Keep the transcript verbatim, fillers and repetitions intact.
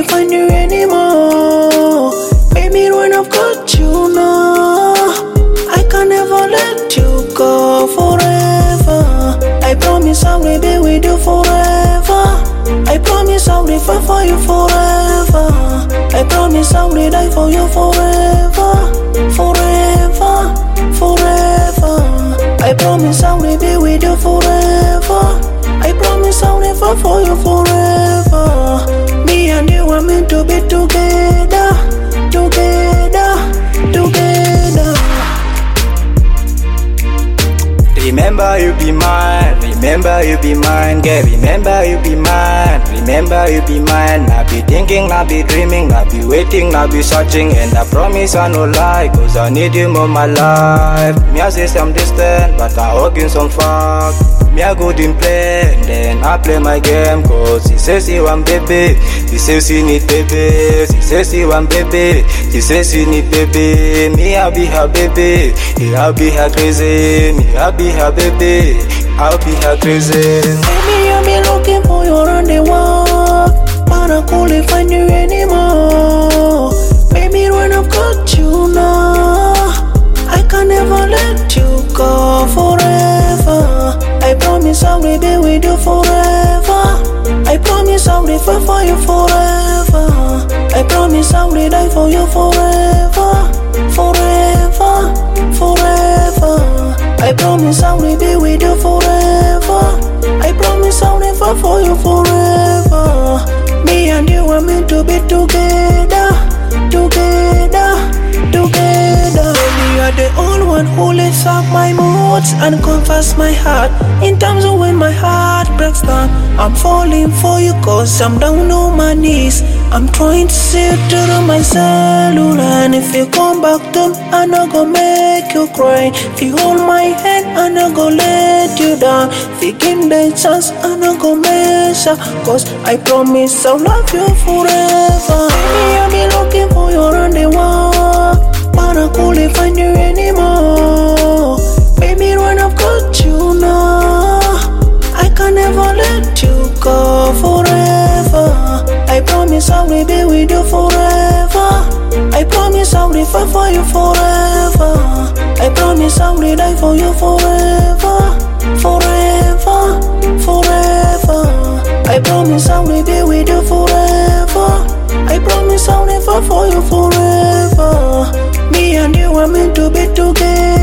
find you anymore. Baby, when I've got you now, I can never let you go forever. I promise I will be with you forever. I promise I will fight for you forever. I promise I will die for you forever. Forever, forever. I promise I will be with you forever. I promise I will fight for you forever. Me and you are meant to be together. Together, together. Remember you be mine, remember you be mine, girl. Remember you be mine, remember you be mine. I be thinking, I be dreaming, I be waiting, I be searching, and I promise I no lie, cause I need you more my life. Me I say some distant, but I hug in some fuck. Me I go in play, then I play my game, cause she says she want baby, she says she need baby, she says she want baby, she says she need baby. Me I be her baby, I'll be her crazy, me I be her baby, I'll be her crazy. Baby, I've been looking for you around the world, but I couldn't find you anymore. Baby, when I've got you now, I can never let you go forever. I promise I will be with you forever. I promise I will fight for you forever. I promise I will die for you forever. Forever, forever. I promise I will be with you forever. I promise I will fight for you forever. Me and you are meant to be together. Together, together. Baby, you are the only one who lifts up my moods and comforts my heart. In times of when my heart breaks down, I'm falling for you cause I'm down on my knees. I'm trying to see you through my cellular, and if you come back to me, I'm not gonna make you cry. If you hold my hand, I'm not gonna let you down. If you give me the chance, I'm not gonna mess up, cause I promise I'll love you forever. Baby, I've been looking for you around the world, but I couldn't find you anymore. Baby, when I've got you now, I can never let you go forever. I promise I will be with you forever. I promise I will fight for you forever. I promise I will die for you forever. Forever, forever. I promise I will be with you forever. I promise I will fight for you forever. Me and you are meant to be together.